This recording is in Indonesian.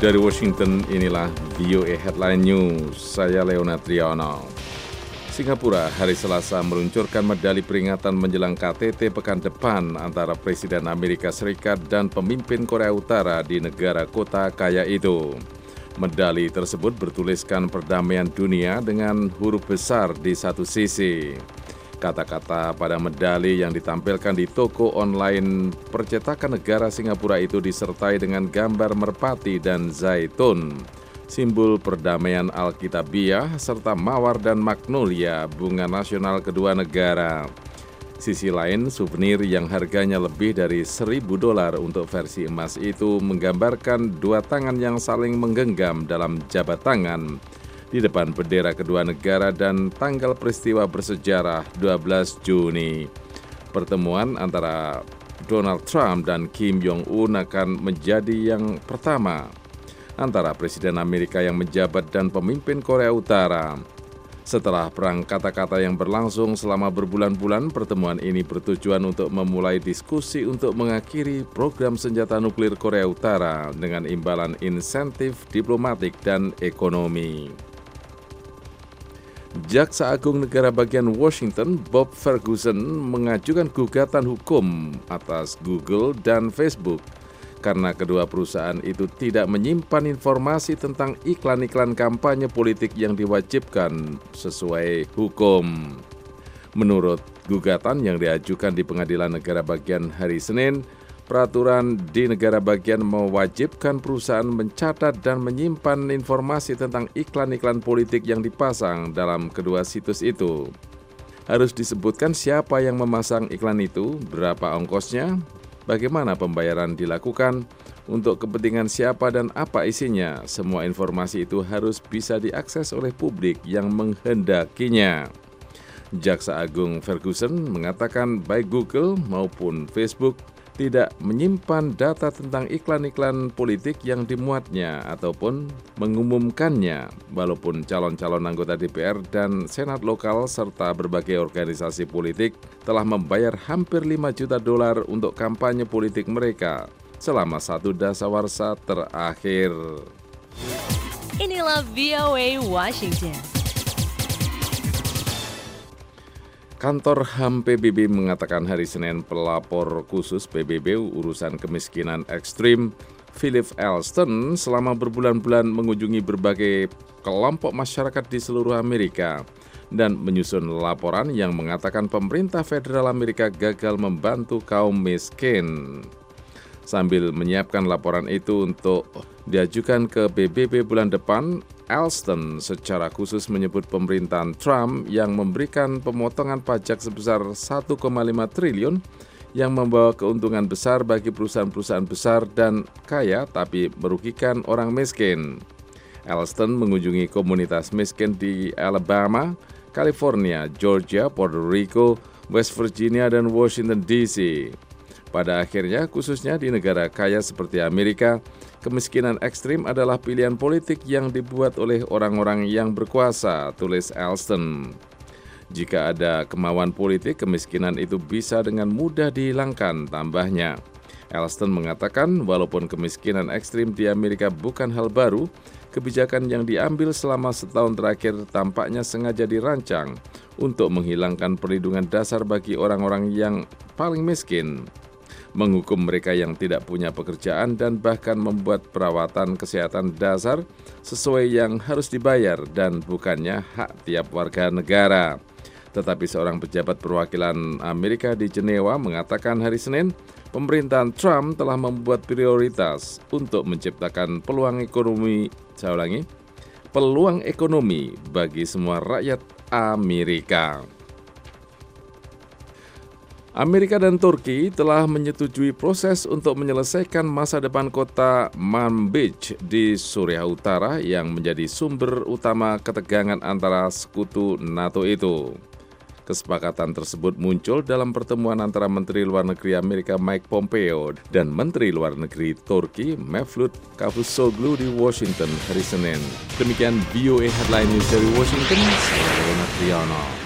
Dari Washington, inilah VOA Headline News. Saya Leona Triano. Singapura hari Selasa meluncurkan medali peringatan menjelang KTT pekan depan antara Presiden Amerika Serikat dan pemimpin Korea Utara di negara kota kaya itu. Medali tersebut bertuliskan perdamaian dunia dengan huruf besar di satu sisi. Kata-kata pada medali yang ditampilkan di toko online percetakan negara Singapura itu disertai dengan gambar merpati dan zaitun, simbol perdamaian Alkitabiah, serta mawar dan magnolia, bunga nasional kedua negara. Sisi lain, souvenir yang harganya lebih dari $1.000 untuk versi emas itu menggambarkan dua tangan yang saling menggenggam dalam jabat tangan di depan bendera kedua negara dan tanggal peristiwa bersejarah 12 Juni. Pertemuan antara Donald Trump dan Kim Jong-un akan menjadi yang pertama antara Presiden Amerika yang menjabat dan pemimpin Korea Utara. Setelah perang kata-kata yang berlangsung selama berbulan-bulan, pertemuan ini bertujuan untuk memulai diskusi untuk mengakhiri program senjata nuklir Korea Utara dengan imbalan insentif diplomatik dan ekonomi. Jaksa Agung Negara Bagian Washington, Bob Ferguson, mengajukan gugatan hukum atas Google dan Facebook karena kedua perusahaan itu tidak menyimpan informasi tentang iklan-iklan kampanye politik yang diwajibkan sesuai hukum. Menurut gugatan yang diajukan di Pengadilan Negara Bagian hari Senin, peraturan di negara bagian mewajibkan perusahaan mencatat dan menyimpan informasi tentang iklan-iklan politik yang dipasang dalam kedua situs itu. Harus disebutkan siapa yang memasang iklan itu, berapa ongkosnya, bagaimana pembayaran dilakukan, untuk kepentingan siapa dan apa isinya. Semua informasi itu harus bisa diakses oleh publik yang menghendakinya. Jaksa Agung Ferguson mengatakan baik Google maupun Facebook tidak menyimpan data tentang iklan-iklan politik yang dimuatnya ataupun mengumumkannya, walaupun calon-calon anggota DPR dan Senat lokal serta berbagai organisasi politik telah membayar hampir $5 juta untuk kampanye politik mereka selama satu dasawarsa terakhir. Inilah VOA Washington. Kantor HAM PBB mengatakan hari Senin pelapor khusus PBB urusan kemiskinan ekstrim Philip Alston selama berbulan-bulan mengunjungi berbagai kelompok masyarakat di seluruh Amerika dan menyusun laporan yang mengatakan pemerintah federal Amerika gagal membantu kaum miskin. Sambil menyiapkan laporan itu untuk diajukan ke PBB bulan depan, Alston secara khusus menyebut pemerintahan Trump yang memberikan pemotongan pajak sebesar 1,5 triliun yang membawa keuntungan besar bagi perusahaan-perusahaan besar dan kaya tapi merugikan orang miskin. Alston mengunjungi komunitas miskin di Alabama, California, Georgia, Puerto Rico, West Virginia, dan Washington DC. Pada akhirnya, khususnya di negara kaya seperti Amerika, kemiskinan ekstrim adalah pilihan politik yang dibuat oleh orang-orang yang berkuasa, tulis Alston. Jika ada kemauan politik, kemiskinan itu bisa dengan mudah dihilangkan, tambahnya. Alston mengatakan, walaupun kemiskinan ekstrim di Amerika bukan hal baru, kebijakan yang diambil selama setahun terakhir tampaknya sengaja dirancang untuk menghilangkan perlindungan dasar bagi orang-orang yang paling miskin, menghukum mereka yang tidak punya pekerjaan dan bahkan membuat perawatan kesehatan dasar sesuai yang harus dibayar dan bukannya hak tiap warga negara. Tetapi seorang pejabat perwakilan Amerika di Jenewa mengatakan hari Senin, pemerintahan Trump telah membuat prioritas untuk menciptakan peluang ekonomi bagi semua rakyat Amerika. Amerika dan Turki telah menyetujui proses untuk menyelesaikan masa depan kota Manbij di Suriah Utara yang menjadi sumber utama ketegangan antara sekutu NATO itu. Kesepakatan tersebut muncul dalam pertemuan antara Menteri Luar Negeri Amerika Mike Pompeo dan Menteri Luar Negeri Turki Mevlut Cavusoglu di Washington hari Senin. Demikian VOA Headline News dari Washington, saya Leona Triano.